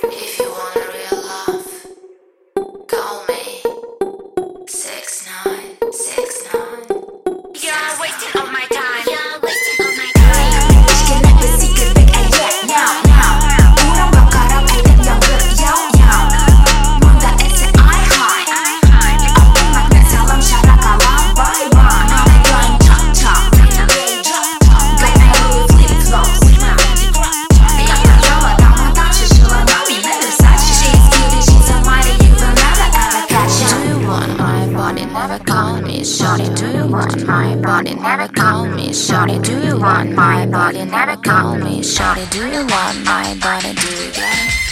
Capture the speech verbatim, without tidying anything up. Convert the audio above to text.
If you want a real love, call me six nine six nine. You're wasting all my time. You're wasting all my time. Kenapa sih kebek ayat nyau nyau. Orang berkarap ayat yang beryau nyau. Mangga S I high. Aku makna salam syarat kalam bye bye. Gun chop chop, gay drop top. Got my little flip flops. Yang pertama tama tak sesuai mami Versace. She's cute, she's a mighty, you will never ever catch her. Do you want my body? Never call me shorty. Do you want my body? Never call me shorty. Do you want my body? Never call me shorty. Do you want my body? Do you get it?